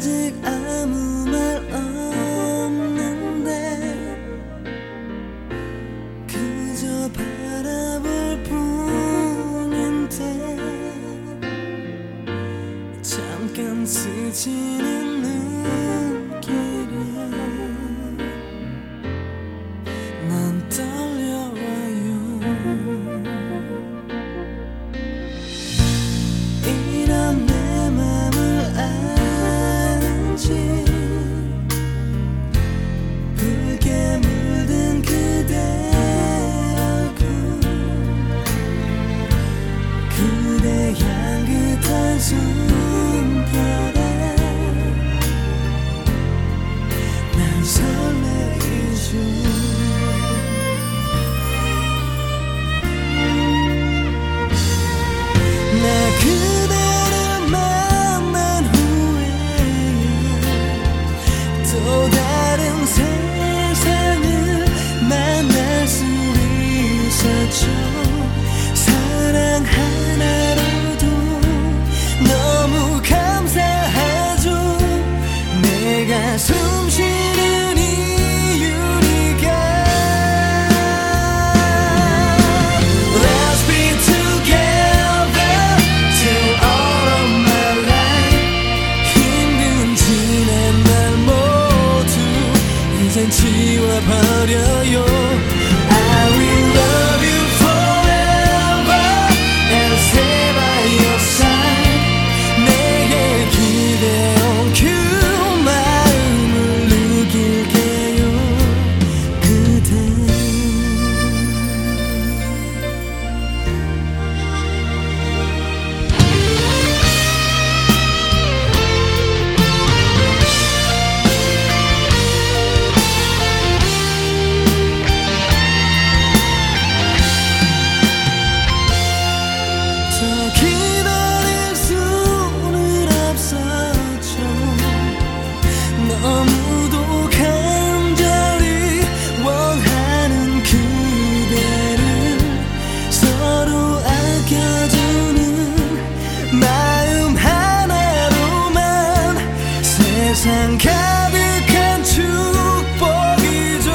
아직 아무 말 없는데 그저 바라볼 뿐인데 잠깐 스치는 눈길에 난 떨려와요. 이런 내 맘을 아는지 붉게 물든 그대 얼굴 그대 향긋한 숨결에 난 설레이죠. 나 그대를 만난 후에 또 다른 세상을 만날 수 있었죠. 사랑 하나로도 너무 감사하죠. 내가 숨 쉬는 이유니까. Let's be together till all of my life. 힘든 지난 날 모두 이젠 지워버려요. I will love you forever and stay by your side. 내게 기대온 그 마음을 느낄게요. 그대 더 기다릴 수는 없었죠. 너무도 간절히 원하는 그대를 서로 아껴주는 마음 하나로만 세상 가득한 축복이죠.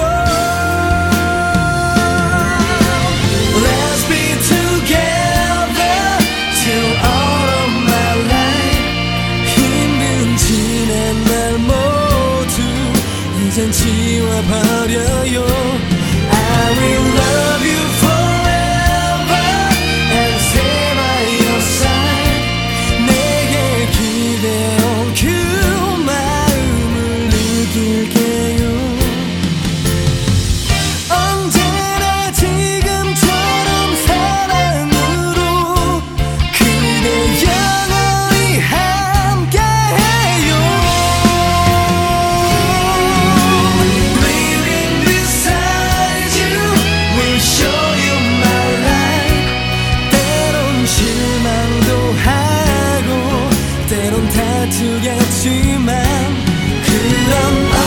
Let's be together till all of my life. 힘든 지난 날 모두 이젠 지워버려요. I will love you forever and stay by your side. 내게 기대온 그 마음을 느낄게요. 언제나 지금처럼 사랑으로 그대 영원히 함께해요. Living beside you will show you my life. 때론 실망도 하고 때론 다투겠지만 그런